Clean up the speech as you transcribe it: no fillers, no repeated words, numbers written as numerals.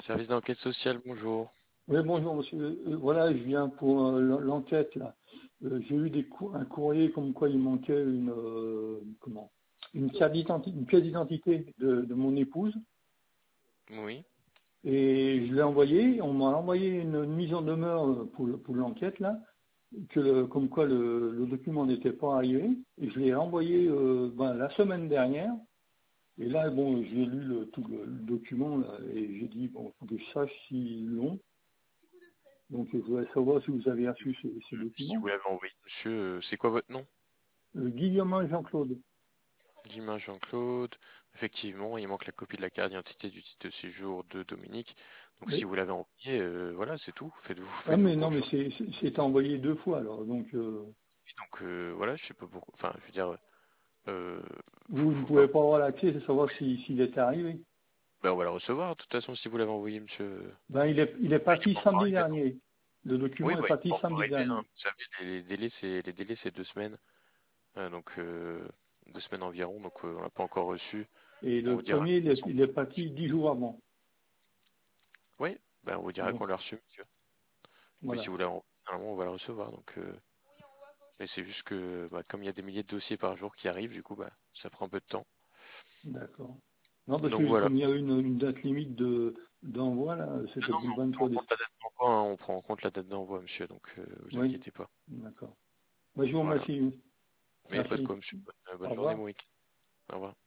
Service d'enquête sociale, bonjour. Oui, bonjour monsieur. Voilà, je viens pour l'enquête là. J'ai eu un courrier comme quoi il manquait une pièce d'identité de mon épouse Oui, et je l'ai envoyé. On m'a envoyé une mise en demeure pour l'enquête là, comme quoi le document n'était pas arrivé. Et je l'ai envoyé la semaine dernière. Et là, bon, j'ai lu tout le document là, et j'ai dit bon, faut que je sache s'ils l'ont. Donc, je voudrais savoir si vous avez reçu ce si document. vous l'avez envoyé, monsieur, c'est quoi votre nom? Guillaume Jean-Claude. Guillemin Jean-Claude. Effectivement, il manque la copie de la carte d'identité du titre de séjour de Dominique. Donc si Oui. vous l'avez envoyé, voilà, c'est tout. Ah, Faites-vous mais non, mais confiance. c'est envoyé deux fois, alors. Donc, Donc voilà, je sais pas pourquoi. Enfin, je veux dire, euh, vous ne faut pas. pouvez pas avoir l'accès de savoir s'il est arrivé. Ben, on va le recevoir. De toute façon, si vous l'avez envoyé, monsieur, Ben, il est ben, il n'est parti pas encore samedi arrivé, non? dernier. Le Oui, document est bah, il n'est parti pas encore samedi arrivé, hein. dernier. Vous savez, les délais, c'est 2 semaines. Donc 2 semaines environ. Donc on l'a pas encore reçu. Et On le vous dira. premier, il est parti 10 jours avant. Oui, ben, on vous dira Donc, qu'on l'a reçu, monsieur. Mais si voilà. vous l'avez, normalement, on va le recevoir. Donc, mais c'est juste que, bah, comme il y a des milliers de dossiers par jour qui arrivent, du coup, bah, ça prend un peu de temps. D'accord. Non, parce Donc que voilà. comme il y a une date limite d'envoi, là, Ah c'était non, pour mais le on prend en 23 compte décembre. la date d'envoi, hein, on prend en compte la date d'envoi, monsieur. Donc, vous Oui, inquiétez pas. d'accord. Ben, je vous Voilà. remercie. Mais pas de Merci. quoi, monsieur. Bonne Au journée, revoir. bon week-end. Au revoir.